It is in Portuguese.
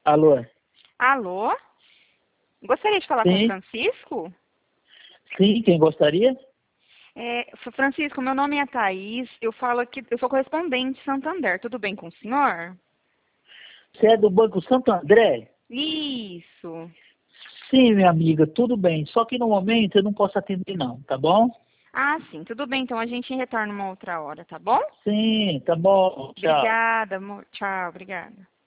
Alô? Alô? Gostaria de falar com o Sim, Francisco? sim, quem gostaria? Francisco, meu nome é Thaís, eu falo aqui, eu sou correspondente de Santander, tudo bem com o senhor? Você é do Banco Santo André? Isso. Sim, minha amiga, tudo bem. Só que no momento eu não posso atender não, tá bom? Ah, sim, tudo bem, então a gente retorna uma outra hora, tá bom? Sim, tá bom, tchau. Obrigada, amor. Tchau, obrigada.